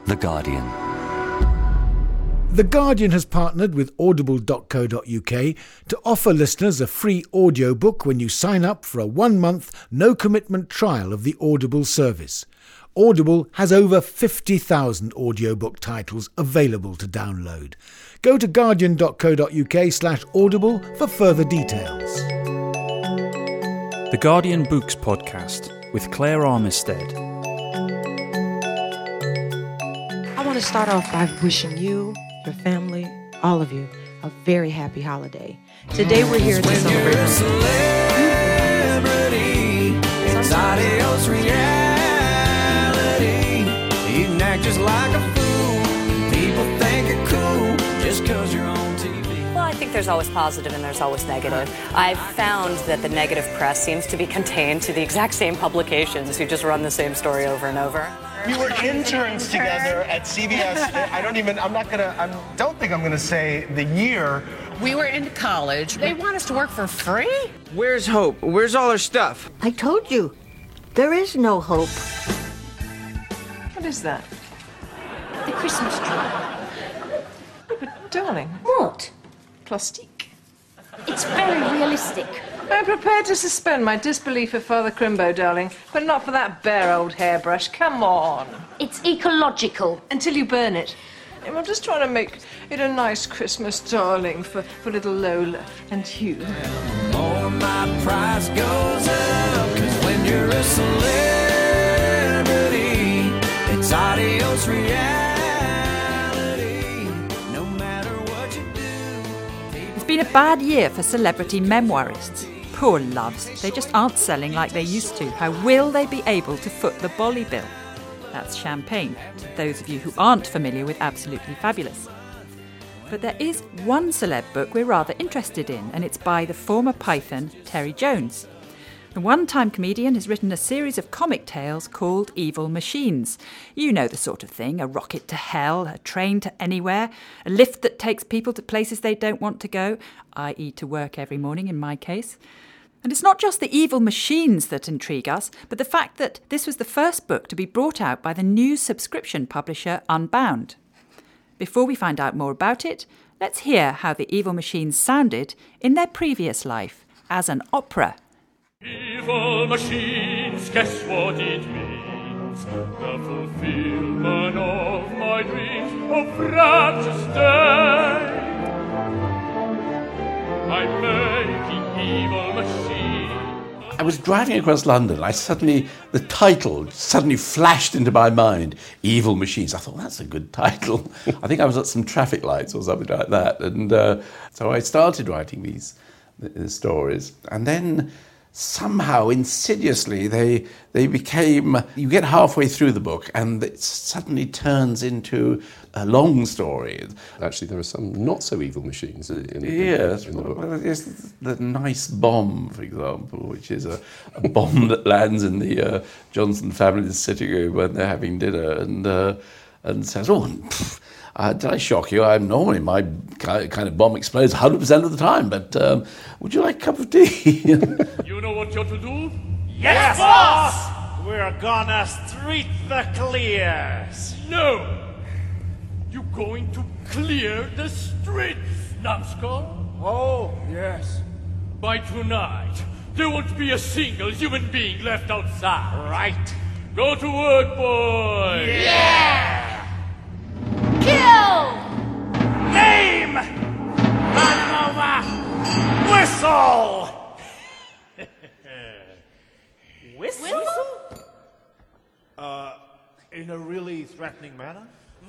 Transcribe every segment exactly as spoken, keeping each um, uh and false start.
The Guardian. The Guardian has partnered with audible dot co dot uk to offer listeners a free audiobook when you sign up for a one-month, no-commitment trial of the Audible service. Audible has over fifty thousand audiobook titles available to download. Go to guardian dot co dot uk slash audible for further details. The Guardian Books Podcast with Claire Armistead. I want to start off by wishing you, your family, all of you, a very happy holiday. Today we're here to celebrate. You're a celebrity. It's adios reality. You can act just like a fool. People think you're cool just because you're on T V. Well, I think there's always positive and there's always negative. I've found that the negative press seems to be contained to the exact same publications who just run the same story over and over. We were interns together at C B S. I don't even, I'm not gonna, I don't think I'm gonna say the year. We were in college. They want us to work for free? Where's Hope? Where's all her stuff? I told you, there is no hope. What is that? The Christmas tree. But darling. What? Plastique. It's very realistic. I'm prepared to suspend my disbelief of Father Crimbo, darling, but not for that bare old hairbrush. Come on. It's ecological. Until you burn it. I'm just trying to make it a nice Christmas, darling, for, for little Lola and you. The more my price goes up, 'cause when you're a celebrity, it's adios reality. No matter what you do. It's been a bad year for celebrity memoirists. Poor loves, they just aren't selling like they used to. How will they be able to foot the Bolly bill? That's champagne, to those of you who aren't familiar with Absolutely Fabulous. But there is one celeb book we're rather interested in, and it's by the former Python, Terry Jones. The one-time comedian has written a series of comic tales called Evil Machines. You know the sort of thing, a rocket to hell, a train to anywhere, a lift that takes people to places they don't want to go, that is to work every morning in my case. And it's not just the evil machines that intrigue us, but the fact that this was the first book to be brought out by the new subscription publisher Unbound. Before we find out more about it, let's hear how the evil machines sounded in their previous life as an opera. Evil machines, guess what it means? The fulfillment of my dreams of practice day. I'm making evil machines. I was driving across London. I suddenly, the title suddenly flashed into my mind, Evil Machines. I thought, that's a good title. I think I was at some traffic lights or something like that. And uh, so I started writing these, these stories. And then somehow, insidiously, they they became, you get halfway through the book and it suddenly turns into a long story. Actually, there are some not-so-evil machines in, in, yes, in the book. Well, there's the nice bomb, for example, which is a, a bomb that lands in the uh, Johnson family's sitting room when they're having dinner and, uh, and says, oh, pff, Uh, did I shock you? I'm normally, my kind of bomb explodes one hundred percent of the time, but um, would you like a cup of tea? You know what you're to do? Yes, boss! We're gonna street the clears. No! You're going to clear the streets, numbskull. Oh, yes. By tonight, there won't be a single human being left outside. Right. Go to work, boys! Yeah! Kill! Name! Run over! Whistle! Whistle? Uh, in a really threatening manner?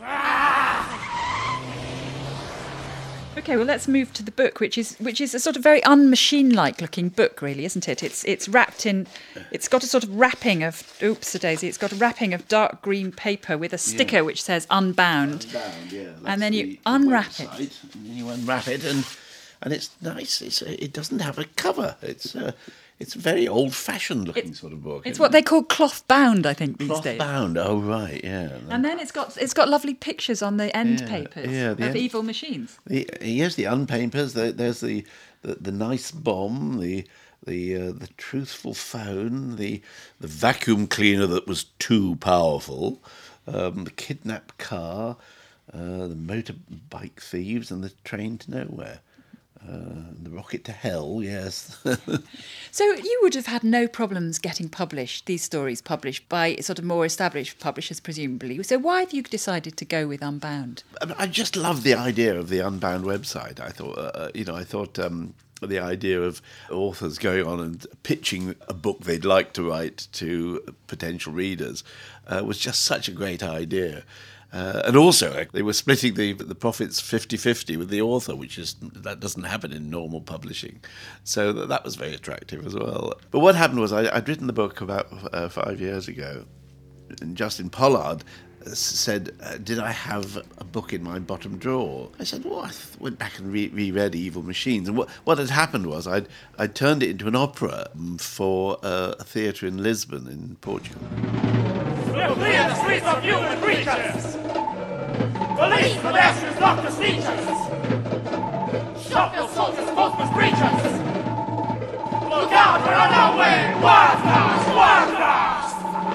Okay, well, let's move to the book, which is which is a sort of very un-machine-like looking book, really, isn't it? It's it's wrapped in, it's got a sort of wrapping of, oops, a daisy, it's got a wrapping of dark green paper with a sticker yeah. which says Unbound. Unbound, yeah. And then you the, unwrap the it. And then you unwrap it, and and it's nice. It's uh, it doesn't have a cover. It's uh, it's a very old-fashioned looking it, sort of book. It's what they call cloth bound, I think, these cloth days. Cloth bound. Oh right, yeah. And then it's got it's got lovely pictures on the end yeah, papers yeah, the of end, evil machines. The, yes, the unpapers. The, there's the, the the nice bomb. The the uh, the truthful phone. The the vacuum cleaner that was too powerful. um, the kidnapped car, uh, the motorbike thieves, and the train to nowhere. Uh, the rocket to hell, yes. So you would have had no problems getting published, these stories published by sort of more established publishers, presumably. So why have you decided to go with Unbound? I just love the idea of the Unbound website. I thought, uh, you know, I thought um, the idea of authors going on and pitching a book they'd like to write to potential readers uh, was just such a great idea. Uh, and also, they were splitting the the profits fifty-fifty with the author, which is that doesn't happen in normal publishing. So that, that was very attractive as well. But what happened was I, I'd written the book about uh, five years ago, and Justin Pollard said, uh, did I have a book in my bottom drawer? I said, well, I th- went back and re- reread Evil Machines. And what, what had happened was I'd, I'd turned it into an opera for uh, a theatre in Lisbon in Portugal. We'll clear the streets of human creatures! Police, pedestrians, doctors, teachers! Shotgun soldiers, postmen, preachers! Look out, we're on our way! Wild fast, wild fast!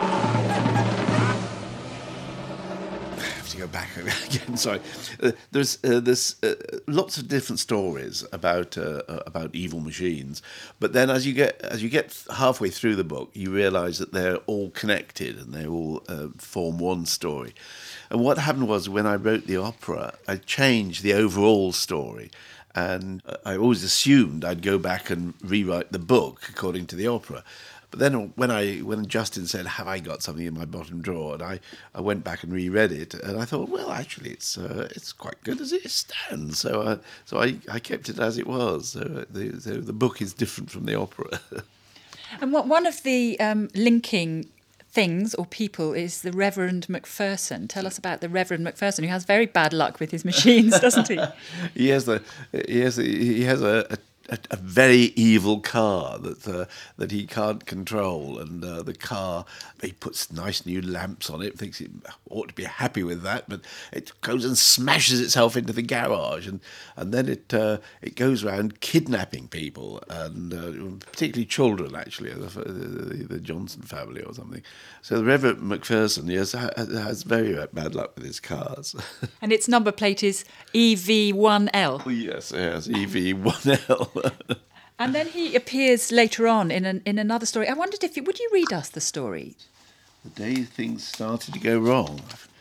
I have to go back again, sorry. Uh, there's uh, there's uh, lots of different stories about uh, about evil machines, but then as you get as you get halfway through the book, you realise that they're all connected and they all uh, form one story. And what happened was when I wrote the opera, I changed the overall story. And I always assumed I'd go back and rewrite the book according to the opera. But then when I when Justin said, have I got something in my bottom drawer? And I, I went back and reread it. And I thought, well, actually, it's uh, it's quite good as it stands. So, uh, so I, I kept it as it was. So the, so the book is different from the opera. And what, one of the um, linking things or people is the Reverend Macpherson. Tell us about the Reverend Macpherson, who has very bad luck with his machines, doesn't he? he has the he has he has a, a, a very evil car that uh, that he can't control, and uh, the car, he puts nice new lamps on it, thinks it ought to be happy with that, but it goes and smashes itself into the garage, and and then it uh, it goes around kidnapping people, and uh, particularly children, actually, the, the, the Johnson family or something. So the Reverend Macpherson, yes, has very bad luck with his cars. And its number plate is E V one L. Yes, yes, E V one L. And then he appears later on in an, in another story. I wondered if you, would you read us the story? The day things started to go wrong.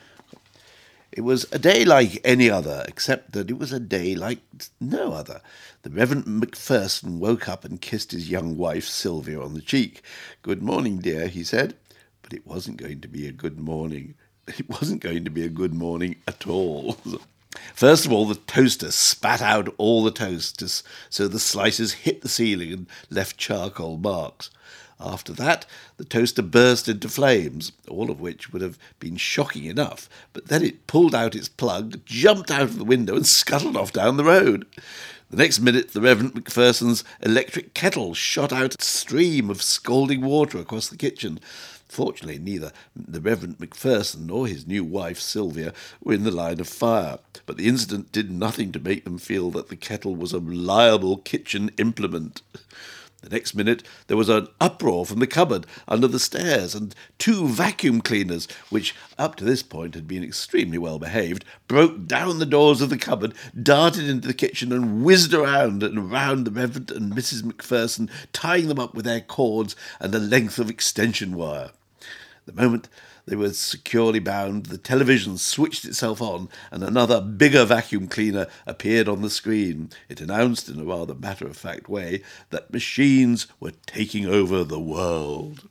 It was a day like any other, except that it was a day like no other. The Reverend Macpherson woke up and kissed his young wife, Sylvia, on the cheek. "Good morning, dear," he said. But it wasn't going to be a good morning. It wasn't going to be a good morning at all. First of all, the toaster spat out all the toast, so the slices hit the ceiling and left charcoal marks. After that, the toaster burst into flames, all of which would have been shocking enough, but then it pulled out its plug, jumped out of the window and scuttled off down the road. The next minute, the Reverend Macpherson's electric kettle shot out a stream of scalding water across the kitchen. Fortunately, neither the Reverend Macpherson nor his new wife, Sylvia, were in the line of fire, but the incident did nothing to make them feel that the kettle was a reliable kitchen implement. The next minute, there was an uproar from the cupboard under the stairs, and two vacuum cleaners, which up to this point had been extremely well behaved, broke down the doors of the cupboard, darted into the kitchen, and whizzed around and around the Reverend and Missus Macpherson, tying them up with their cords and a length of extension wire. The moment they were securely bound, the television switched itself on, and another bigger vacuum cleaner appeared on the screen. It announced, in a rather matter-of-fact way, that machines were taking over the world.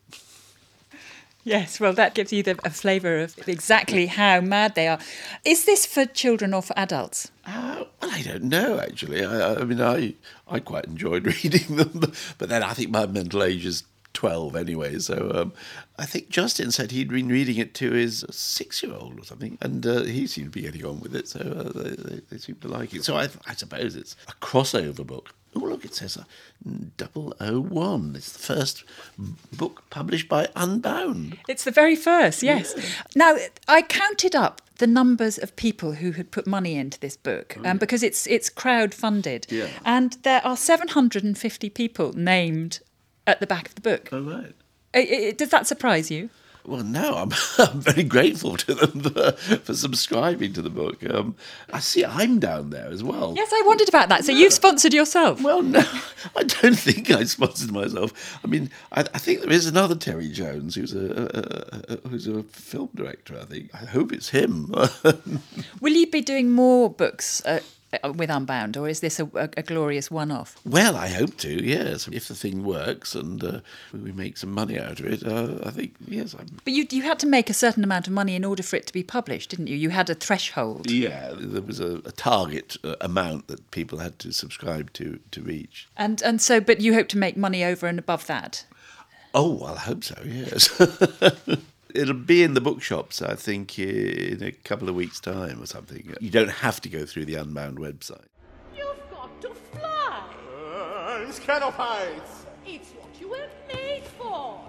Yes, well, that gives you the, a flavour of exactly how mad they are. Is this for children or for adults? Uh, well, I don't know, actually. I, I mean, I, I quite enjoyed reading them, but then I think my mental age is twelve anyway, so um, I think Justin said he'd been reading it to his six-year-old or something, and uh, he seemed to be getting on with it, so uh, they, they, they seem to like it. So I, I suppose it's a crossover book. Oh, look, it says uh, double oh one. It's the first book published by Unbound. It's the very first, yes. Yeah. Now, I counted up the numbers of people who had put money into this book, oh, um, yeah. because it's it's crowd-funded, yeah. and there are seven hundred fifty people named at the back of the book. Oh, right. It, it, does that surprise you? Well, no, I'm, I'm very grateful to them for, for subscribing to the book. Um, I see I'm down there as well. Yes, I wondered about that. So you've sponsored yourself? Well, no, I don't think I sponsored myself. I mean, I, I think there is another Terry Jones who's a, a, a who's a film director, I think. I hope it's him. Will you be doing more books uh, with Unbound, or is this a, a, a glorious one-off? Well, I hope to, yes. If the thing works and uh, we make some money out of it, uh, I think, yes. I'm... But you you had to make a certain amount of money in order for it to be published, didn't you? You had a threshold. Yeah, there was a, a target uh, amount that people had to subscribe to to reach. And and so, but you hope to make money over and above that? Oh, well, I hope so, yes. It'll be in the bookshops, I think, in a couple of weeks' time or something. You don't have to go through the Unbound website. You've got to fly. Uh, it's kind of heights. It's what you were made for.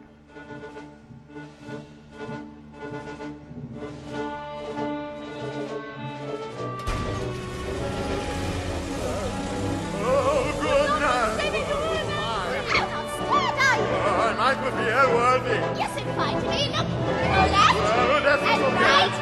Oh, goodness. I might be airworthy. Yes, it might be. Look, to the left Well, that's and okay. right.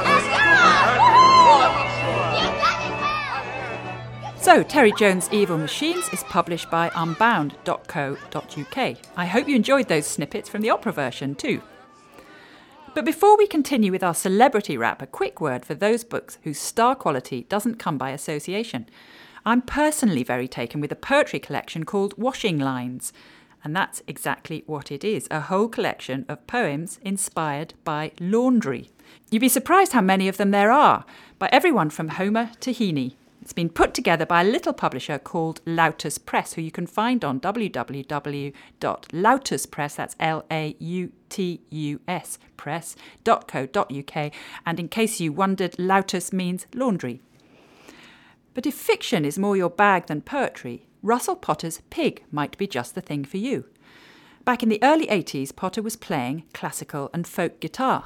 Yes. Let's go! Woohoo! So, Terry Jones' Evil Machines is published by unbound dot co dot uk. I hope you enjoyed those snippets from the opera version too. But before we continue with our celebrity wrap, a quick word for those books whose star quality doesn't come by association. I'm personally very taken with a poetry collection called Washing Lines. And that's exactly what it is, a whole collection of poems inspired by laundry. You'd be surprised how many of them there are, by everyone from Homer to Heaney. It's been put together by a little publisher called Lautus Press, who you can find on w w w dot lautus press, that's L A U T U S, press, dot co dot uk. And in case you wondered, Lautus means laundry. But if fiction is more your bag than poetry, Russell Potter's Pig might be just the thing for you. Back in the early eighties, Potter was playing classical and folk guitar.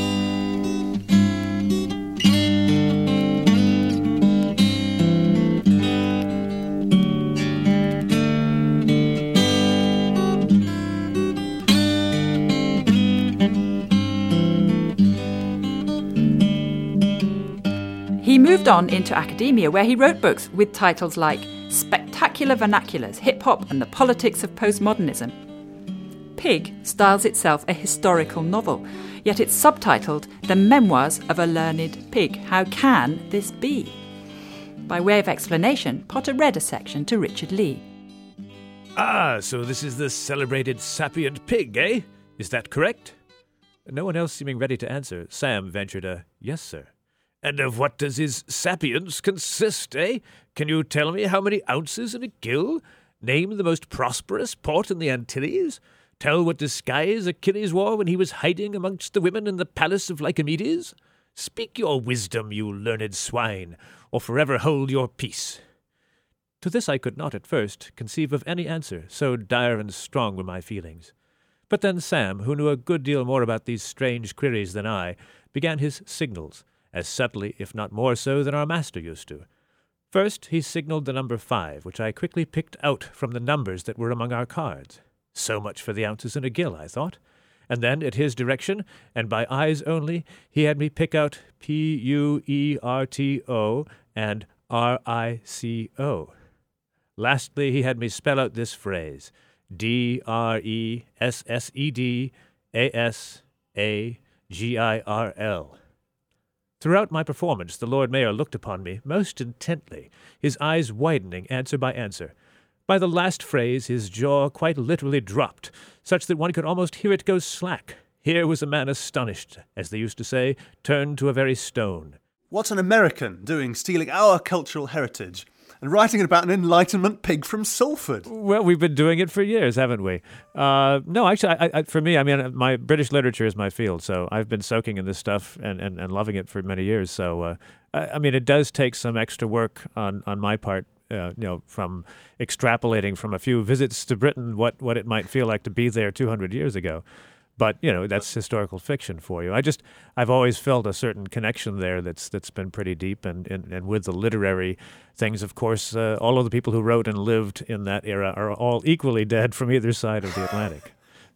He moved on into academia, where he wrote books with titles like Spectacular Vernaculars, Hip-Hop and the Politics of Postmodernism. Pig styles itself a historical novel, yet it's subtitled The Memoirs of a Learned Pig. How can this be? By way of explanation, Potter read a section to Richard Lee. Ah, so this is the celebrated sapient pig, eh? Is that correct? No one else seeming ready to answer, Sam ventured a, yes, sir. And of what does his sapience consist, eh? Can you tell me how many ounces in a gill? Name the most prosperous port in the Antilles? Tell what disguise Achilles wore when he was hiding amongst the women in the palace of Lycomedes? Speak your wisdom, you learned swine, or forever hold your peace. To this I could not at first conceive of any answer, so dire and strong were my feelings. But then Sam, who knew a good deal more about these strange queries than I, began his signals, as subtly, if not more so, than our master used to. First, he signalled the number five, which I quickly picked out from the numbers that were among our cards. So much for the ounces in a gill, I thought. And then, at his direction, and by eyes only, he had me pick out P U E R T O and R I C O. Lastly, he had me spell out this phrase, D R E S S E D A S A G I R L. Throughout my performance, the Lord Mayor looked upon me most intently, his eyes widening answer by answer. By the last phrase, his jaw quite literally dropped, such that one could almost hear it go slack. Here was a man astonished, as they used to say, turned to a very stone. What's an American doing stealing our cultural heritage and writing about an Enlightenment pig from Salford? Well, we've been doing it for years, haven't we? Uh, no, actually, I, I, for me, I mean, my British literature is my field, so I've been soaking in this stuff and, and, and loving it for many years. So, uh, I, I mean, it does take some extra work on, on my part, uh, you know, from extrapolating from a few visits to Britain what, what it might feel like to be there two hundred years ago. But, you know, that's historical fiction for you. I just, I've always felt a certain connection there that's that's been pretty deep. And, and, and with the literary things, of course, uh, all of the people who wrote and lived in that era are all equally dead from either side of the Atlantic.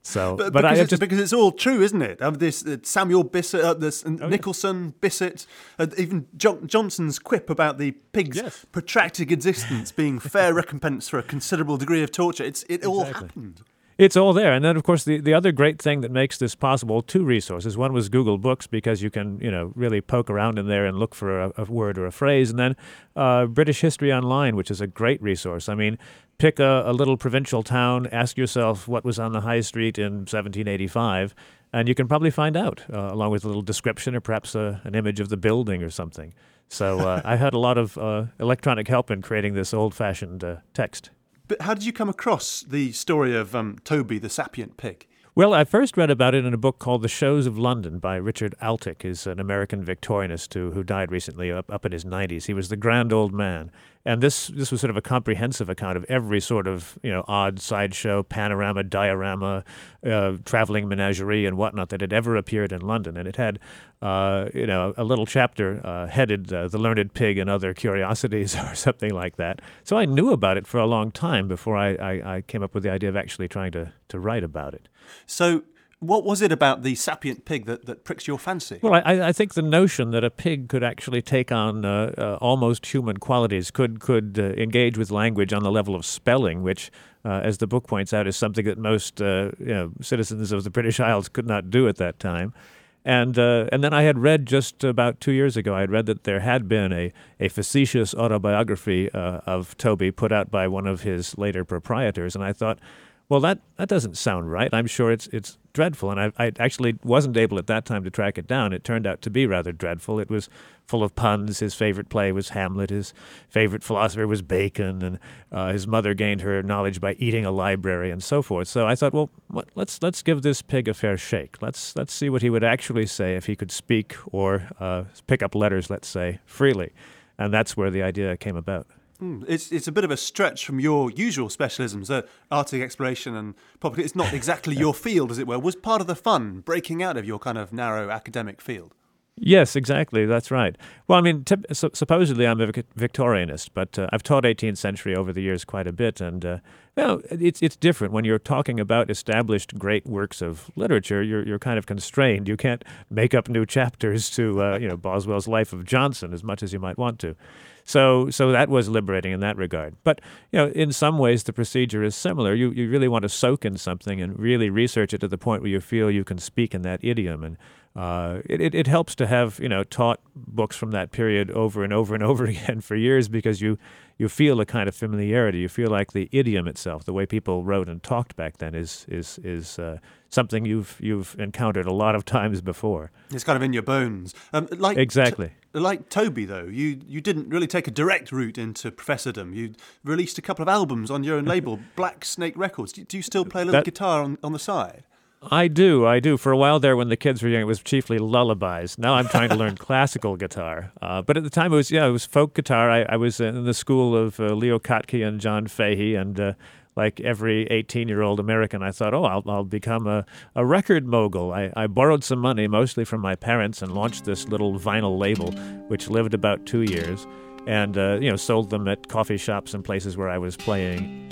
So, but, but because, I it's, just because it's all true, isn't it? Of this uh, Samuel Bissett, uh, this Oh, Nicholson, Bissett, uh, even jo- Johnson's quip about the pig's Yes. protracted existence being fair recompense for a considerable degree of torture. It's it all Exactly. happened. It's all there. And then, of course, the, the other great thing that makes this possible, two resources. One was Google Books, because you can, you know, really poke around in there and look for a, a word or a phrase. And then uh, British History Online, which is a great resource. I mean, pick a, a little provincial town, ask yourself what was on the high street in seventeen eighty-five, and you can probably find out, uh, along with a little description or perhaps a, an image of the building or something. So uh, I had a lot of uh, electronic help in creating this old-fashioned uh, text. But how did you come across the story of um, Toby, the sapient pig? Well, I first read about it in a book called The Shows of London by Richard Altick, who's an American Victorianist who, who died recently up, up in his nineties. He was the grand old man. And this this was sort of a comprehensive account of every sort of, you know, odd sideshow, panorama, diorama, uh, traveling menagerie and whatnot that had ever appeared in London. And it had, uh, you know, a little chapter uh, headed uh, The Learned Pig and Other Curiosities or something like that. So I knew about it for a long time before I, I, I came up with the idea of actually trying to, to write about it. So what was it about the sapient pig that, that pricks your fancy? Well, I, I think the notion that a pig could actually take on uh, uh, almost human qualities, could could uh, engage with language on the level of spelling, which, uh, as the book points out, is something that most uh, you know, citizens of the British Isles could not do at that time. And uh, and then I had read just about two years ago, I had read that there had been a, a facetious autobiography uh, of Toby put out by one of his later proprietors, and I thought, well, that, that doesn't sound right. I'm sure it's it's dreadful. And I, I actually wasn't able at that time to track it down. It turned out to be rather dreadful. It was full of puns. His favorite play was Hamlet. His favorite philosopher was Bacon. And uh, his mother gained her knowledge by eating a library and so forth. So I thought, well, what, let's let's give this pig a fair shake. Let's, let's see what he would actually say if he could speak or uh, pick up letters, let's say, freely. And that's where the idea came about. It's it's a bit of a stretch from your usual specialisms, uh, Arctic exploration and property. It's not exactly your field, as it were. Was part of the fun breaking out of your kind of narrow academic field? Yes, exactly. That's right. Well, I mean, tip, so, supposedly I'm a Vic- Victorianist, but uh, I've taught eighteenth century over the years quite a bit, and uh, well, it's it's different when you're talking about established great works of literature. You're you're kind of constrained. You can't make up new chapters to uh, you know Boswell's Life of Johnson as much as you might want to. So so that was liberating in that regard. But, you know, in some ways the procedure is similar. You you really want to soak in something and really research it to the point where you feel you can speak in that idiom. And uh, it, it, it helps to have, you know, taught books from that period over and over and over again for years, because you, you feel a kind of familiarity. You feel like the idiom itself, the way people wrote and talked back then, is is is uh, something you've you've encountered a lot of times before. It's kind of in your bones. Um, like exactly. T- like Toby, though, you, you didn't really take a direct route into professordom. You released a couple of albums on your own label, Black Snake Records. Do, do you still play a little That- guitar on, on the side? I do, I do. For a while there, when the kids were young, it was chiefly lullabies. Now I'm trying to learn classical guitar. Uh, but at the time, it was yeah, it was folk guitar. I, I was in the school of uh, Leo Kottke and John Fahey, and uh, like every eighteen-year-old American, I thought, oh, I'll, I'll become a, a record mogul. I, I borrowed some money, mostly from my parents, and launched this little vinyl label, which lived about two years, and uh, you know, sold them at coffee shops and places where I was playing.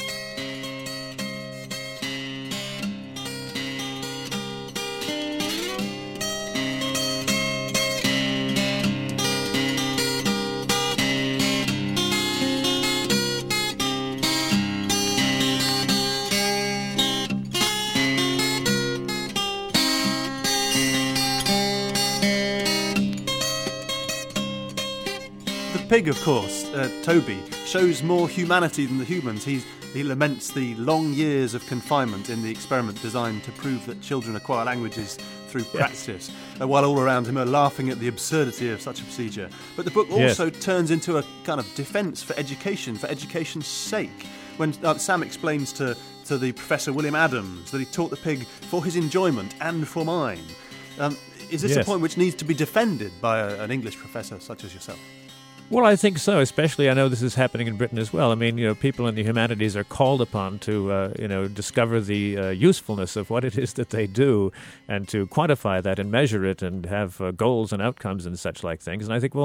Pig, of course, uh, Toby, shows more humanity than the humans. He's, he laments the long years of confinement in the experiment designed to prove that children acquire languages through practice, uh, while all around him are laughing at the absurdity of such a procedure. But the book also yes. turns into a kind of defence for education, for education's sake. When uh, Sam explains to, to the Professor William Adams that he taught the pig for his enjoyment and for mine. Um, is this yes. a point which needs to be defended by a, an English professor such as yourself? Well, I think so, especially I know this is happening in Britain as well. I mean, you know, people in the humanities are called upon to, uh, you know, discover the uh, usefulness of what it is that they do and to quantify that and measure it and have uh, goals and outcomes and such like things. And I think, well,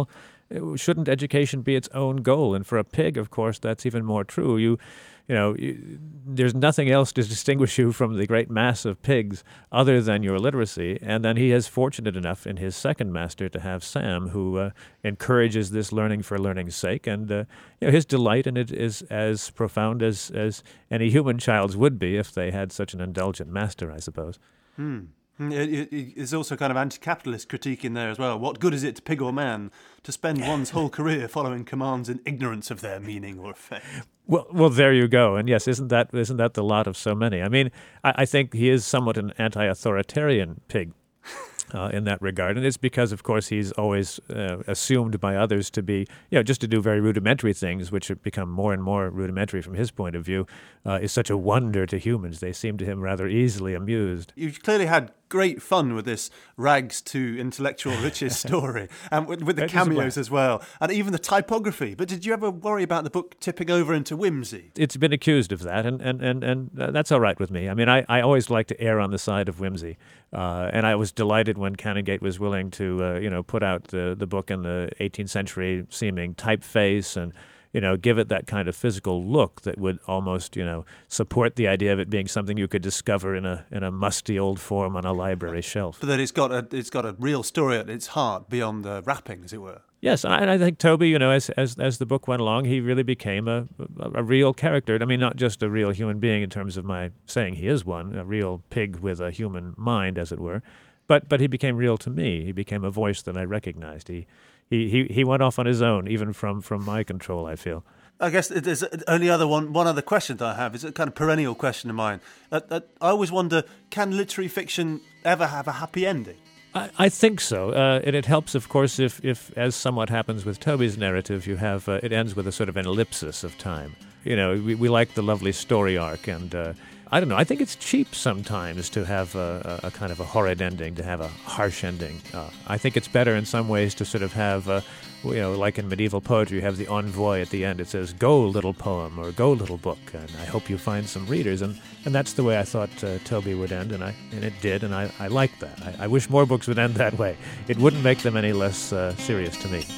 shouldn't education be its own goal? And for a pig, of course, that's even more true. You, you know, you, there's nothing else to distinguish you from the great mass of pigs other than your literacy. And then he is fortunate enough in his second master to have Sam, who uh, encourages this learning for learning's sake. And uh, you know, his delight in it is as profound as, as any human child's would be if they had such an indulgent master, I suppose. Hmm. There's also kind of anti-capitalist critique in there as well. What good is it to pig or man to spend one's whole career following commands in ignorance of their meaning or effect? Well, well, there you go. And yes, isn't that isn't that the lot of so many? I mean, I, I think he is somewhat an anti-authoritarian pig uh, in that regard, and it's because, of course, he's always uh, assumed by others to be, you know, just to do very rudimentary things, which have become more and more rudimentary from his point of view, uh, is such a wonder to humans. They seem to him rather easily amused. You've clearly had great fun with this rags to intellectual riches story, and with, with the cameos as well, and even the typography. But did you ever worry about the book tipping over into whimsy? It's been accused of that, and and, and, and that's all right with me. I mean, I, I always like to err on the side of whimsy, uh, and I was delighted when Canongate was willing to, uh, you know, put out the, the book in the eighteenth century seeming typeface and, you know, give it that kind of physical look that would almost, you know, support the idea of it being something you could discover in a in a musty old form on a library shelf. But that it's got a it's got a real story at its heart beyond the wrapping, as it were. Yes, and I, and I think Toby, you know, as as as the book went along, he really became a, a a real character. I mean, not just a real human being in terms of my saying he is one, a real pig with a human mind, as it were, but but he became real to me. He became a voice that I recognized. He. He, he he went off on his own, even from, from my control, I feel. I guess there's only other one one other question that I have. It's a kind of perennial question of mine. Uh, uh, I always wonder, can literary fiction ever have a happy ending? I, I think so. Uh, and it helps, of course, if, if, as somewhat happens with Toby's narrative, you have uh, it ends with a sort of an ellipsis of time. You know, we, we like the lovely story arc, and uh, I don't know, I think it's cheap sometimes to have a, a, a kind of a horrid ending, to have a harsh ending. Uh, I think it's better in some ways to sort of have, uh, you know, like in medieval poetry, you have the envoy at the end. It says, "Go, little poem," or "Go, little book," and I hope you find some readers. And, and that's the way I thought uh, Toby would end, and I and it did, and I, I like that. I, I wish more books would end that way. It wouldn't make them any less uh, serious to me.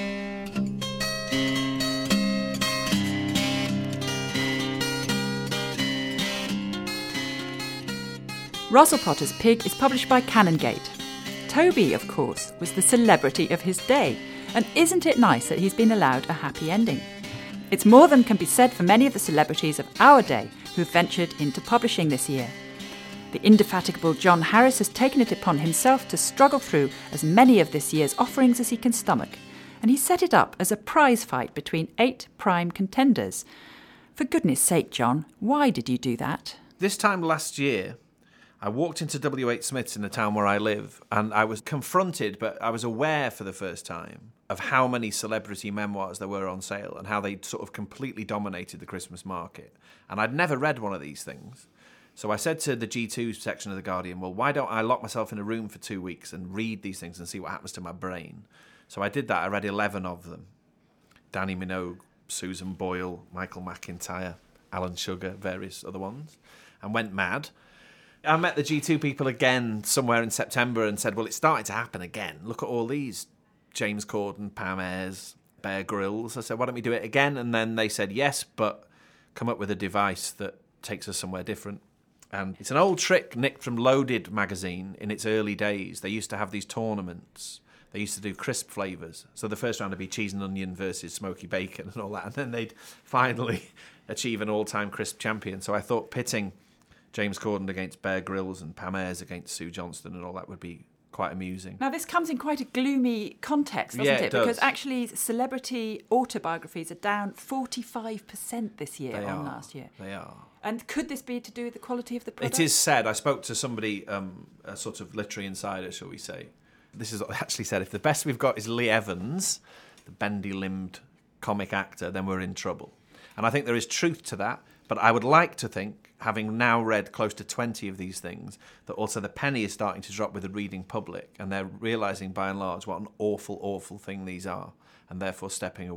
Russell Potter's Pig is published by Canongate. Toby, of course, was the celebrity of his day, and isn't it nice that he's been allowed a happy ending? It's more than can be said for many of the celebrities of our day who've ventured into publishing this year. The indefatigable John Harris has taken it upon himself to struggle through as many of this year's offerings as he can stomach, and he set it up as a prize fight between eight prime contenders. For goodness sake, John, why did you do that? This time last year, I walked into W H Smith's in the town where I live, and I was confronted, but I was aware for the first time of how many celebrity memoirs there were on sale and how they sort of completely dominated the Christmas market. And I'd never read one of these things. So I said to the G two section of The Guardian, well, why don't I lock myself in a room for two weeks and read these things and see what happens to my brain? So I did that. I read eleven of them. Danny Minogue, Susan Boyle, Michael McIntyre, Alan Sugar, various other ones, and went mad. I met the G two people again somewhere in September and said, well, it's starting to happen again. Look at all these. James Corden, Pam Ayres, Bear Grylls. I said, why don't we do it again? And then they said, yes, but come up with a device that takes us somewhere different. And it's an old trick nicked from Loaded magazine in its early days. They used to have these tournaments. They used to do crisp flavours. So the first round would be cheese and onion versus smoky bacon and all that. And then they'd finally achieve an all-time crisp champion. So I thought pitting James Corden against Bear Grylls and Pam Ayres against Sue Johnston and all that would be quite amusing. Now, this comes in quite a gloomy context, doesn't yeah, it? it? Does. Because actually, celebrity autobiographies are down forty-five percent this year they on are. last year. They are. And could this be to do with the quality of the product? It is said. I spoke to somebody, um, a sort of literary insider, shall we say. This is what they actually said. If the best we've got is Lee Evans, the bendy-limbed comic actor, then we're in trouble. And I think there is truth to that. But I would like to think, having now read close to twenty of these things, that also the penny is starting to drop with the reading public, and they're realising by and large what an awful, awful thing these are, and therefore stepping away.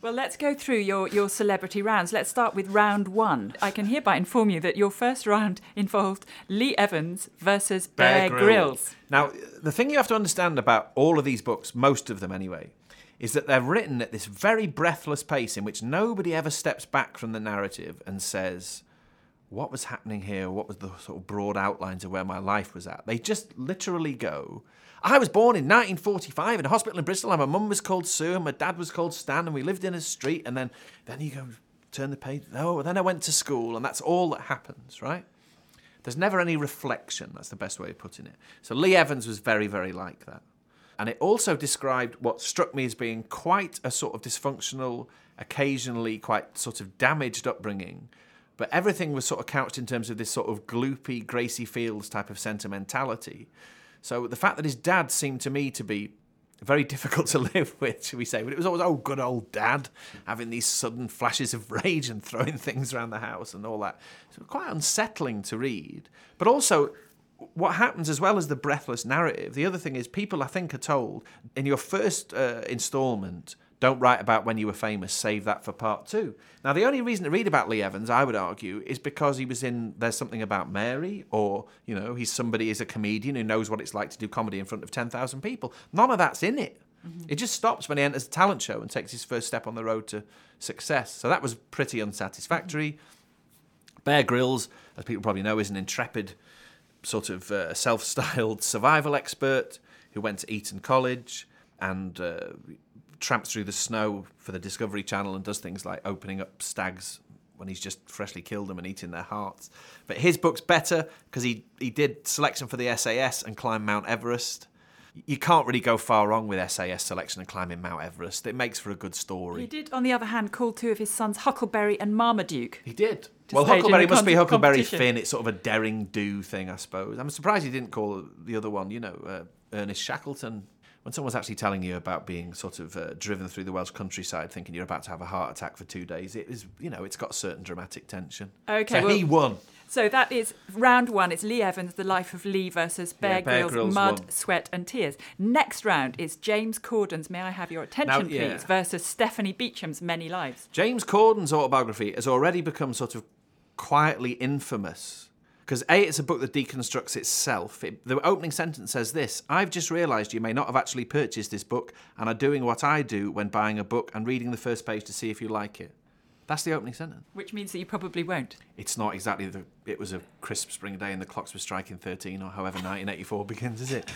Well, let's go through your, your celebrity rounds. Let's start with round one. I can hereby inform you that your first round involved Lee Evans versus Bear, Bear Grylls. Now, the thing you have to understand about all of these books, most of them anyway, is that they're written at this very breathless pace in which nobody ever steps back from the narrative and says, what was happening here? What was the sort of broad outlines of where my life was at? They just literally go, I was born in nineteen forty-five in a hospital in Bristol, and my mum was called Sue, and my dad was called Stan, and we lived in a street, and then, then you go, turn the page, oh, then I went to school, and that's all that happens, right? There's never any reflection, that's the best way of putting it. So Lee Evans was very, very like that. And it also described what struck me as being quite a sort of dysfunctional, occasionally quite sort of damaged upbringing, but everything was sort of couched in terms of this sort of gloopy, Gracie Fields type of sentimentality. So the fact that his dad seemed to me to be very difficult to live with, shall we say, but it was always, oh, good old dad, having these sudden flashes of rage and throwing things around the house and all that. So quite unsettling to read. But also, what happens as well as the breathless narrative, the other thing is people, I think, are told, in your first uh, instalment, don't write about when you were famous, save that for part two. Now, the only reason to read about Lee Evans, I would argue, is because he was in There's Something About Mary, or, you know, he's somebody, is a comedian who knows what it's like to do comedy in front of ten thousand people. None of that's in it. Mm-hmm. It just stops when he enters a talent show and takes his first step on the road to success. So that was pretty unsatisfactory. Mm-hmm. Bear Grylls, as people probably know, is an intrepid sort of uh, self-styled survival expert who went to Eton College and uh, tramps through the snow for the Discovery Channel and does things like opening up stags when he's just freshly killed them and eating their hearts. But his book's better because he, he did selection for the S A S and climbed Mount Everest. You can't really go far wrong with S A S selection and climbing Mount Everest. It makes for a good story. He did, on the other hand, call two of his sons Huckleberry and Marmaduke. He did. Well, Huckleberry must be Huckleberry Finn. It's sort of a daring do thing, I suppose. I'm surprised he didn't call the other one, you know, uh, Ernest Shackleton. When someone's actually telling you about being sort of uh, driven through the Welsh countryside thinking you're about to have a heart attack for two days, it is, you know, it's got certain dramatic tension. Okay, so well, he won. So that is round one. It's Lee Evans, The Life of Lee versus Bear, yeah, Bear Grylls, Grylls Mud, won. Sweat and Tears. Next round is James Corden's May I Have Your Attention, now, yeah. Please, versus Stephanie Beacham's Many Lives. James Corden's autobiography has already become sort of quietly infamous. Because A, it's a book that deconstructs itself. It, the opening sentence says this: I've just realised you may not have actually purchased this book and are doing what I do when buying a book and reading the first page to see if you like it. That's the opening sentence. Which means that you probably won't. It's not exactly the... It was a crisp spring day and the clocks were striking thirteen, or however nineteen eighty-four begins, is it?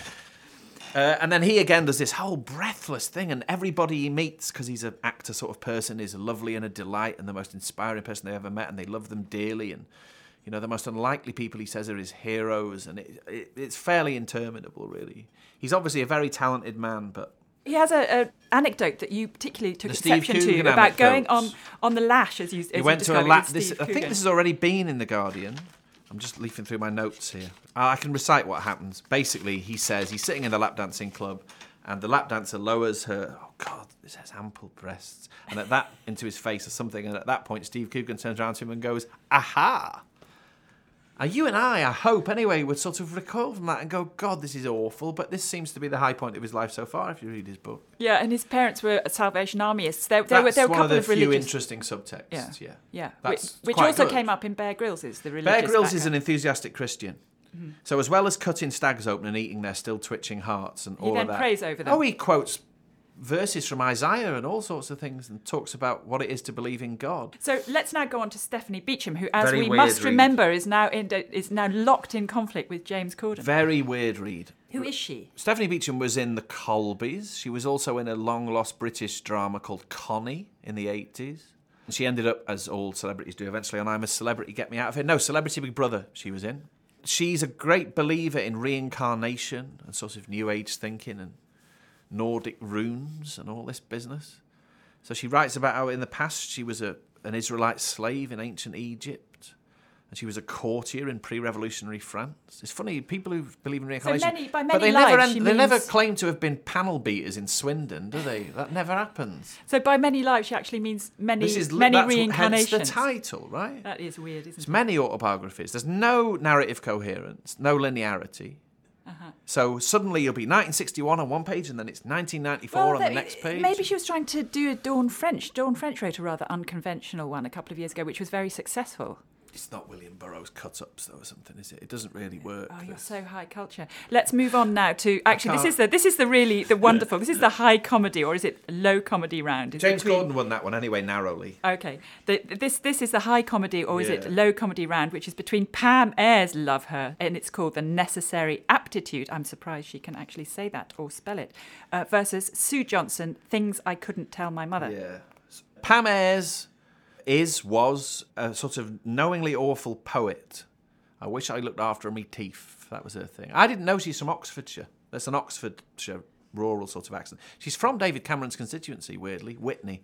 Uh, and then he again does this whole breathless thing, and everybody he meets, because he's an actor sort of person, is lovely and a delight and the most inspiring person they ever met, and they love them dearly, and... You know, the most unlikely people he says are his heroes, and it, it, it's fairly interminable, really. He's obviously a very talented man, but... He has an anecdote that you particularly took The Steve exception Coogan to about anecdotes. going on, on the lash, as you as He you went to a described it la- with this, Steve I think Coogan. this has already been in The Guardian. I'm just leafing through my notes here. Uh, I can recite what happens. Basically, he says he's sitting in the lap dancing club, and the lap dancer lowers her, oh God, this has ample breasts, and at that, into his face or something, and at that point, Steve Coogan turns around to him and goes, aha! Uh, you and I, I hope, anyway, would sort of recoil from that and go, God, this is awful, but this seems to be the high point of his life so far, if you read his book. Yeah, and his parents were Salvation Armyists. There, there were, there were a one couple of the of few religious... interesting subtexts, yeah. Yeah, yeah. yeah. That's which which quite also good. came up in Bear Grylls, is the religious Bear Grylls background. is an enthusiastic Christian. Mm-hmm. So as well as cutting stags open and eating their still twitching hearts and He all then of that... prays over them. Oh, he quotes verses from Isaiah and all sorts of things and talks about what it is to believe in God. So let's now go on to Stephanie Beacham, who, as Very we weird must read. remember, is now in, is now locked in conflict with James Corden. Very weird read. Who is she? Stephanie Beacham was in The Colbys. She was also in a long-lost British drama called Connie in the eighties. And she ended up, as all celebrities do eventually, on I'm a Celebrity, Get Me Out of Here. No, Celebrity Big Brother she was in. She's a great believer in reincarnation and sort of New Age thinking and Nordic runes and all this business. So she writes about how in the past she was a an Israelite slave in ancient Egypt, and she was a courtier in pre-revolutionary France. It's funny, people who believe in reincarnation, So many, by many but they lives, never she they means... never claim to have been panel beaters in Swindon, do they? That never happens. So by many lives, she actually means many, This is many that's reincarnations. hence the title, right? That is weird, isn't It's it? many autobiographies. There's no narrative coherence, no linearity. Uh-huh. So suddenly you'll be nineteen sixty-one on one page and then it's nineteen ninety-four well, on that, the next page. Maybe she was trying to do a Dawn French. Dawn French wrote a rather unconventional one a couple of years ago, which was very successful. It's not William Burroughs cut-ups, though, or something, is it? It doesn't really work. Oh, this. you're so high culture. Let's move on now to... Actually, this can't- is the this is the really, the wonderful... This is the high comedy, or is it low comedy round? It's James between- Gordon won that one anyway, narrowly. Okay. The, this this is the high comedy, or is it Yeah. low comedy round, which is between Pam Ayres' Love Her, and it's called The Necessary Aptitude. I'm surprised she can actually say that or spell it. Uh, versus Sue Johnson, Things I Couldn't Tell My Mother. Yeah. Pam Ayres is, was a sort of knowingly awful poet. I wish I looked after me teeth. That was her thing. I didn't know she's from Oxfordshire. There's an Oxfordshire rural sort of accent. She's from David Cameron's constituency, weirdly, Whitney.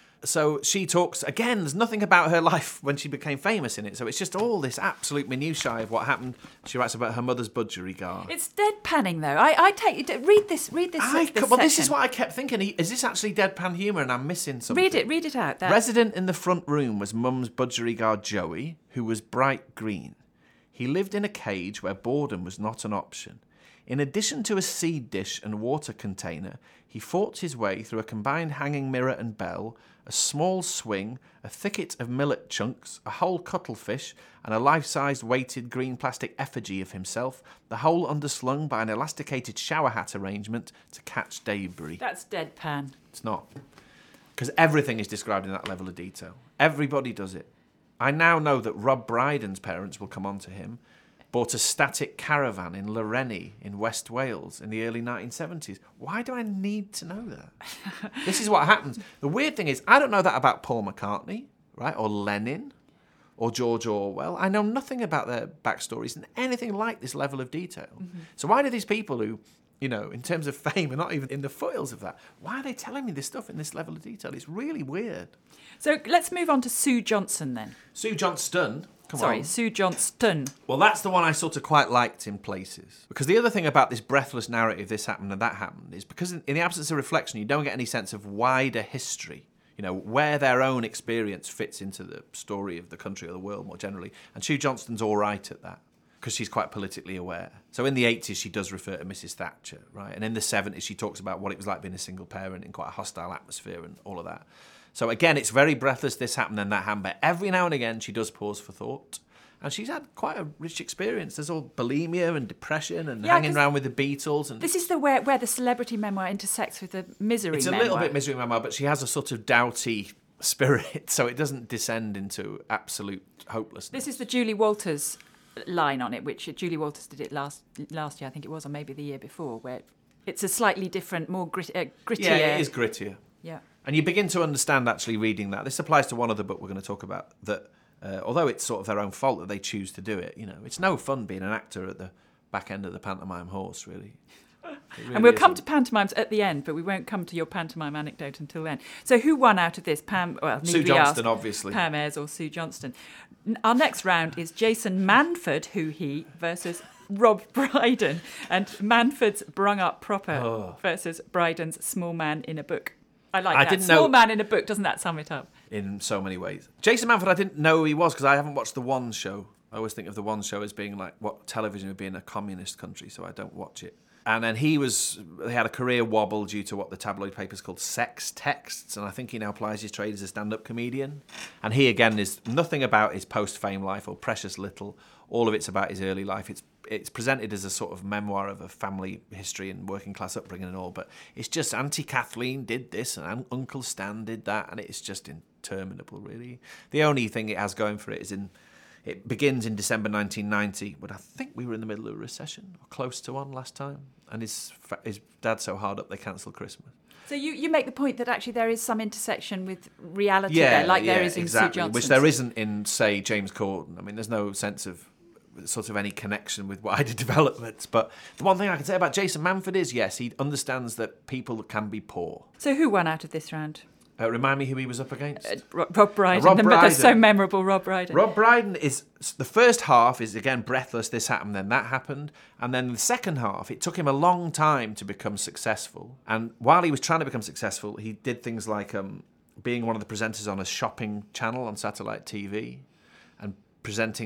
So she talks, again, there's nothing about her life when she became famous in it. So it's just all this absolute minutiae of what happened. She writes about her mother's budgerigar. It's deadpanning, though. I, I take it. Read this. Read this. I, this well, this section. is what I kept thinking. Is this actually deadpan humour and I'm missing something? Read it. Read it out. That. Resident in the front room was Mum's budgerigar Joey, who was bright green. He lived in a cage where boredom was not an option. In addition to a seed dish and water container, he fought his way through a combined hanging mirror and bell, a small swing, a thicket of millet chunks, a whole cuttlefish, and a life-sized weighted green plastic effigy of himself, the whole underslung by an elasticated shower hat arrangement to catch debris. That's deadpan. It's not. Because everything is described in that level of detail. Everybody does it. I now know that Rob Brydon's parents will come on to him, bought a static caravan in Llanelli in West Wales in the early nineteen seventies. Why do I need to know that? This is what happens. The weird thing is, I don't know that about Paul McCartney, right, or Lenin, or George Orwell. I know nothing about their backstories and anything like this level of detail. Mm-hmm. So why do these people who, you know, in terms of fame, are not even in the foothills of that, why are they telling me this stuff in this level of detail? It's really weird. So let's move on to Sue Johnson then. Sue Johnston. Come Sorry, on. Sue Johnston. Well, that's the one I sort of quite liked in places. Because the other thing about this breathless narrative, this happened and that happened, is because in the absence of reflection, you don't get any sense of wider history. You know, where their own experience fits into the story of the country or the world more generally. And Sue Johnston's all right at that, because she's quite politically aware. So in the eighties, she does refer to Missus Thatcher, right? And in the seventies, she talks about what it was like being a single parent in quite a hostile atmosphere and all of that. So again, it's very breathless, this happened and that happened, but every now and again she does pause for thought. And she's had quite a rich experience. There's all bulimia and depression and Yeah, hanging 'cause around with the Beatles. And This is the where, where the celebrity memoir intersects with the misery it's a memoir. little bit misery memoir, but she has a sort of doughty spirit, so it doesn't descend into absolute hopelessness. This is the Julie Walters line on it, which Julie Walters did it last last year, I think it was, or maybe the year before, where it's a slightly different, more grit, uh, grittier. Yeah, it is grittier. Yeah. And you begin to understand, actually, reading that. This applies to one other book we're going to talk about, that uh, although it's sort of their own fault that they choose to do it, you know, it's no fun being an actor at the back end of the pantomime horse, really. Really and we'll come isn't. to pantomimes at the end, but we won't come to your pantomime anecdote until then. So who won out of this? Pam, well, Sue need we Johnston, ask? obviously. Pam Ayres or Sue Johnston. N- Our next round is Jason Manford, who he, versus Rob Brydon. And Manford's Brung Up Proper Oh. versus Brydon's Small Man in a Book. I like I that. didn't Small know- Man in a Book, doesn't that sum it up? In so many ways. Jason Manford, I didn't know who he was because I haven't watched The One Show. I always think of The One Show as being like what television would be in a communist country, so I don't watch it. And then he was, he had a career wobble due to what the tabloid papers called sex texts, and I think he now plies his trade as a stand-up comedian. And he, again, is nothing about his post-fame life, or precious little. All of it's about his early life. It's it's presented as a sort of memoir of a family history and working-class upbringing and all, but it's just Auntie Kathleen did this, and Uncle Stan did that, and it's just interminable, really. The only thing it has going for it is in... It begins in December nineteen ninety, but I think we were in the middle of a recession, or close to one last time, and his his dad's so hard up they cancelled Christmas. So you, you make the point that actually there is some intersection with reality Yeah, there, like yeah, there is in exactly, Sue Johnston. which there isn't in, say, James Corden. I mean, there's no sense of sort of any connection with wider developments. But the one thing I can say about Jason Manford is, yes, he understands that people can be poor. So who won out of this round? Uh, remind me who he was up against. Uh, Rob, Rob Brydon. Uh, Rob the, Brydon. the so memorable Rob Brydon. Rob Brydon is, the first half is, again, breathless, this happened, then that happened. And then the second half, it took him a long time to become successful. And while he was trying to become successful, he did things like um, being one of the presenters on a shopping channel on satellite T V and presenting the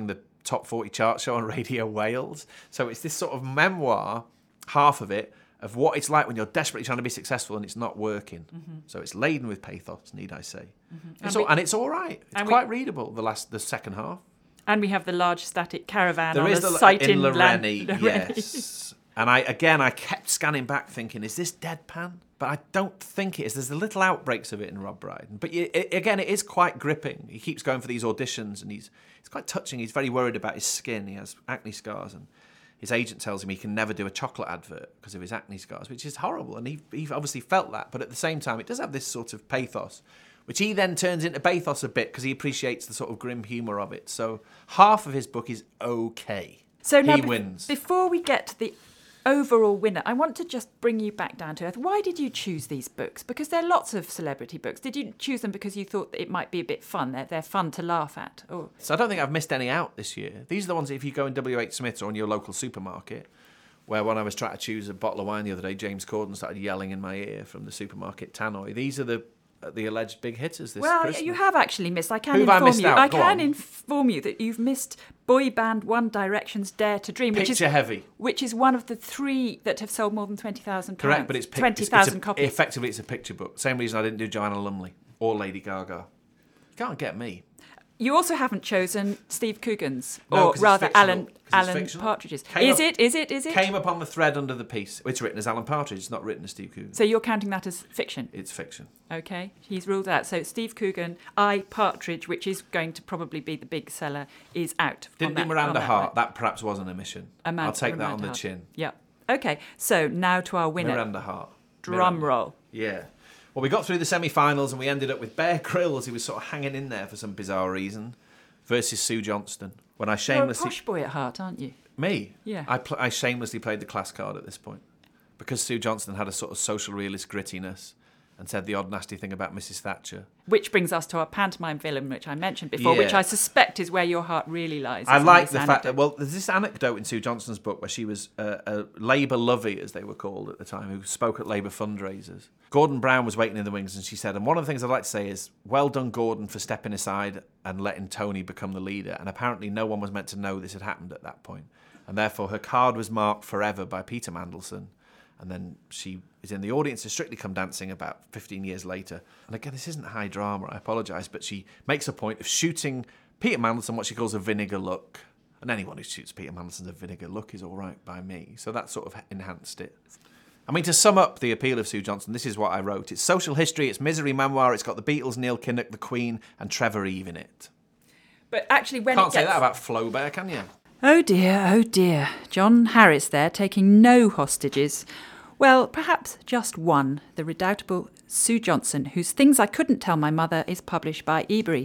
top forty chart show on Radio Wales. So it's this sort of memoir, half of it, of what it's like when you're desperately trying to be successful and it's not working. Mm-hmm. So it's laden with pathos, need I say. Mm-hmm. And, it's we, all, and it's all right. It's quite we, readable, the last, the second half. And we have the large static caravan there on is a the, site in, in Loreni, Lan- yes. And I again, I kept scanning back thinking, is this deadpan? But I don't think it is. There's the little outbreaks of it in Rob Brydon. But it, it, again, it is quite gripping. He keeps going for these auditions and he's it's quite touching. He's very worried about his skin. He has acne scars and his agent tells him he can never do a chocolate advert because of his acne scars, which is horrible. And he, he obviously felt that. But at the same time, it does have this sort of pathos, which he then turns into bathos a bit because he appreciates the sort of grim humour of it. So half of his book is okay. So he now, wins. Before we get to the overall winner, I want to just bring you back down to earth. Why did you choose these books? Because there are lots of celebrity books. Did you choose them because you thought that it might be a bit fun? They're, they're fun to laugh at? Or... So I don't think I've missed any out this year. These are the ones that if you go in W H Smith's or in your local supermarket, where when I was trying to choose a bottle of wine the other day, James Corden started yelling in my ear from the supermarket tannoy. These are the the alleged big hitters this well, Christmas. you have actually missed. I can Who have inform I missed you. out? I Go can on. inform you that you've missed boy band One Direction's Dare to Dream, which Picture is heavy. which is one of the three that have sold more than twenty thousand. Correct, but it's pic- twenty it's- thousand it's a- copies. Effectively, it's a picture book. Same reason I didn't do Joanna Lumley or Lady Gaga. You can't get me. You also haven't chosen Steve Coogan's, No, or 'cause rather it's fictional. Alan 'Cause it's Alan fictional. Partridge's. Came Is up- it? Is it? Is it? Came upon the thread under the piece. It's written as Alan Partridge. It's not written as Steve Coogan. So you're counting that as fiction? It's fiction. Okay, he's ruled out. So Steve Coogan, I Partridge, which is going to probably be the big seller, is out. Didn't on do that, Miranda on that Hart. note. That perhaps was an omission. Amanda- I'll take that on Miranda the Hart. chin. Yeah. Okay, so now to our winner. Miranda Hart. Drum Miranda. roll. Yeah. Well, we got through the semi-finals and we ended up with Bear Grylls, who was sort of hanging in there for some bizarre reason, versus Sue Johnston. When I You're a shamelessly... posh boy at heart, aren't you? Me? Yeah. I, pl- I shamelessly played the class card at this point. Because Sue Johnston had a sort of social realist grittiness and said the odd nasty thing about Missus Thatcher. Which brings us to our pantomime villain, which I mentioned before, which Yeah. I suspect is where your heart really lies. I isn't like this the anecdote? fact that, well, there's this anecdote in Sue Johnston's book where she was a, a Labour lovey, as they were called at the time, who spoke at Labour fundraisers. Gordon Brown was waiting in the wings and she said, and one of the things I'd like to say is, well done, Gordon, for stepping aside and letting Tony become the leader. And apparently no one was meant to know this had happened at that point. And therefore her card was marked forever by Peter Mandelson. And then she is in the audience of Strictly Come Dancing about fifteen years later. And again, this isn't high drama, I apologise, but she makes a point of shooting Peter Mandelson what she calls a vinegar look. And anyone who shoots Peter Mandelson a vinegar look is all right by me. So that sort of enhanced it. I mean, to sum up the appeal of Sue Johnston, this is what I wrote. It's social history, it's misery memoir, it's got the Beatles, Neil Kinnock, the Queen, and Trevor Eve in it. But actually, when Can't it say gets... that about Flaubert, can you? Oh dear, oh dear. John Harris there, taking no hostages. Well, perhaps just one, the redoubtable Sue Johnson, whose Things I Couldn't Tell My Mother is published by Ebury.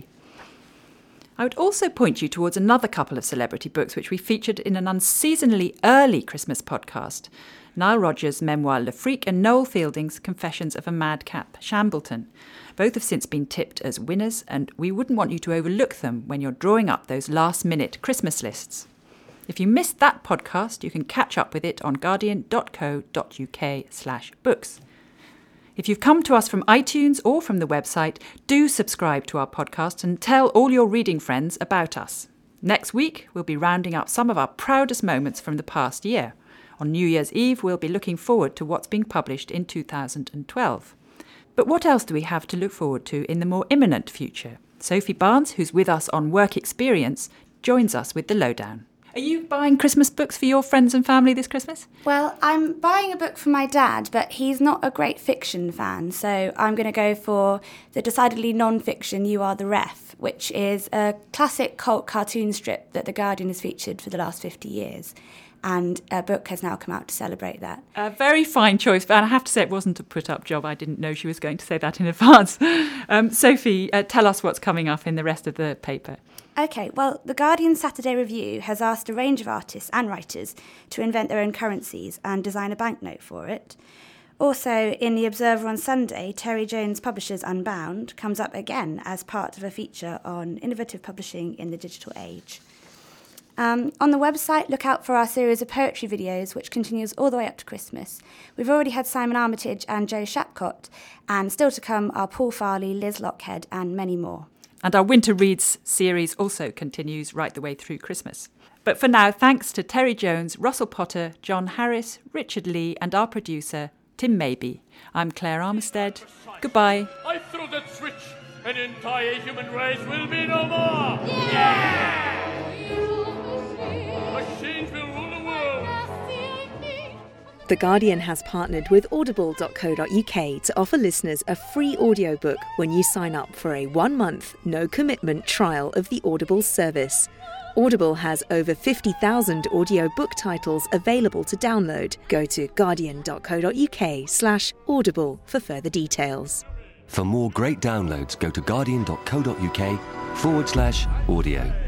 I would also point you towards another couple of celebrity books which we featured in an unseasonably early Christmas podcast. Nile Rodgers' memoir Le Freak and Noel Fielding's Confessions of a Madcap Shambleton. Both have since been tipped as winners, and we wouldn't want you to overlook them when you're drawing up those last-minute Christmas lists. If you missed that podcast, you can catch up with it on guardian.co.uk slash books. If you've come to us from iTunes or from the website, do subscribe to our podcast and tell all your reading friends about us. Next week, we'll be rounding up some of our proudest moments from the past year. On New Year's Eve, we'll be looking forward to what's being published in two thousand twelve. But what else do we have to look forward to in the more imminent future? Sophie Barnes, who's with us on Work Experience, joins us with the lowdown. Are you buying Christmas books for your friends and family this Christmas? Well, I'm buying a book for my dad, but he's not a great fiction fan, so I'm going to go for the decidedly non-fiction You Are the Ref, which is a classic cult cartoon strip that The Guardian has featured for the last fifty years. And a book has now come out to celebrate that. A very fine choice, but I have to say it wasn't a put-up job. I didn't know she was going to say that in advance. Um, Sophie, uh, tell us what's coming up in the rest of the paper. OK, well, The Guardian Saturday Review has asked a range of artists and writers to invent their own currencies and design a banknote for it. Also, in The Observer on Sunday, Terry Jones Publishers Unbound comes up again as part of a feature on innovative publishing in the digital age. Um, on the website, look out for our series of poetry videos, which continues all the way up to Christmas. We've already had Simon Armitage and Joe Shapcott, and still to come are Paul Farley, Liz Lockhead, and many more. And our Winter Reads series also continues right the way through Christmas. But for now, thanks to Terry Jones, Russell Potter, John Harris, Richard Lee, and our producer, Tim Maybe. I'm Claire Armistead. Goodbye. I throw that switch, and entire human race will be no more. Yeah! Machines will rule the world. The Guardian has partnered with audible dot co dot uk to offer listeners a free audiobook when you sign up for a one-month, no-commitment trial of the Audible service. Audible has over fifty thousand audiobook titles available to download. Go to guardian dot co dot uk slash audible for further details. For more great downloads, go to guardian dot co dot uk forward slash audio.